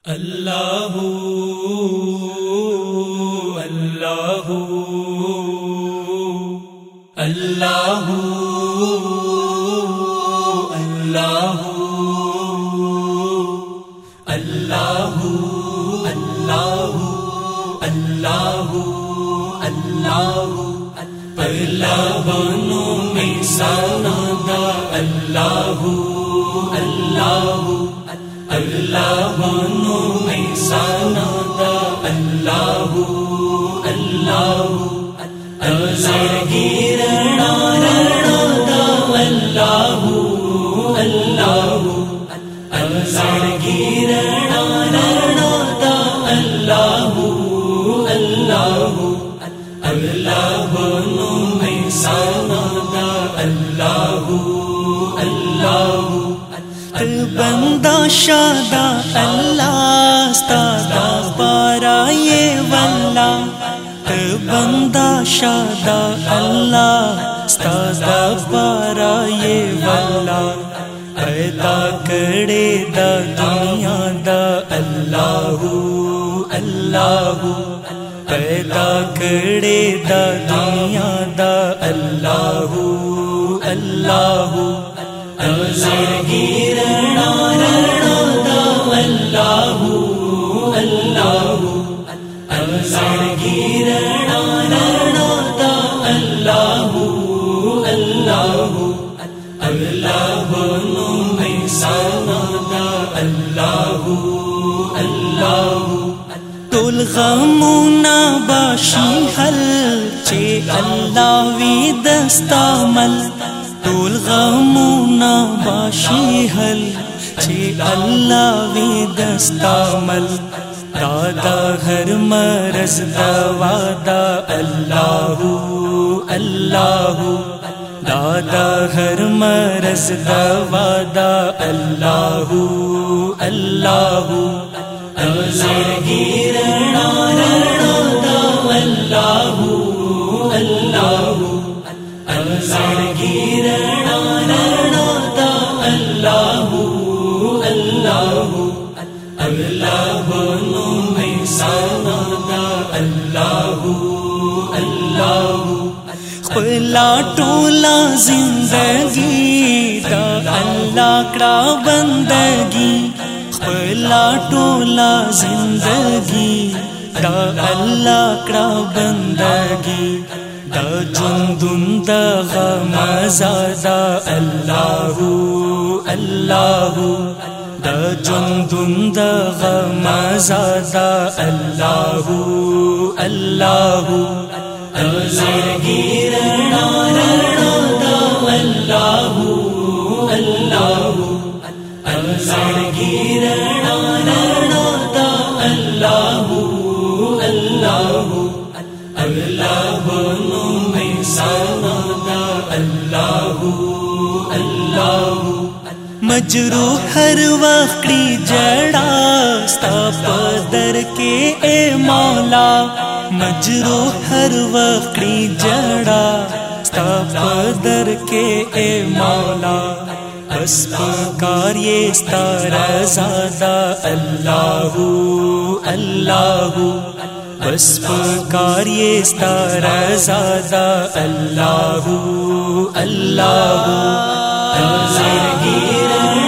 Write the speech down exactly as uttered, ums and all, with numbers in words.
اللہ اللہ اللہ اللہ اللہ اللہ اللہ پہلا بانو میں ساندا اللہ اللہ اللہ بانو میں ساندا اللہ اللہ ازر گیرنا رڑا اللہ اللہ ازر گیرنا رڑا اللہ اللہ اللہ بانو میں ساندا اللہ اللہ بندہ شادہ اللہ ستادہ پارا یہ واللہ بندہ شادہ اللہ ستادہ پارا یہ واللہ پیدا کرے دا دنیا دا اللہ اللہ پیدا کرے دا دنیا دا اللہ اللہ ازر گیرنا رڑا دا اللہ اللہ ازر گیرنا رڑا دا اللہ اللہ اللہ بانو میں ساندا اللہ اللہ طول غمونا باشی حل چے اللہ وی دستامل طول غمونا باشی حل چے اللہ وی دستامل دادا ہر مرض دوا دا اللہ اللہ دادا ہر مرض دوا دا اللہ اللہ ازر گیرنا رڑا دا اللہ اللہ ازر گیرنا رڑا دا اللہ اللہ اللہ بانو میں ساندا اللہ اللہ خلا ٹولا زندگی دا اللہ کڑا بندگی خلا ٹولا زندگی دا اللہ کڑا بندگی دا جندن دا غمزا دا اللہ اللہ دا جندن دا غمزا دا اللہ اللہ ازر گیرنا رڑا دا اللہ اللہ ازر گیرنا رڑا دا اللہ اللہ اللہ بانو میں ساندا اللہ اللہ مجروح ہر وقتی جڑا ستا پدر کے اے مولا مجروح ہر وقتی جڑا ستا پدر کے اے مولا بس پکار یہ ستا رضا دا اللہ اللہ بس پکار یہ ستا رضا دا اللہ اللہ ازر گیرنا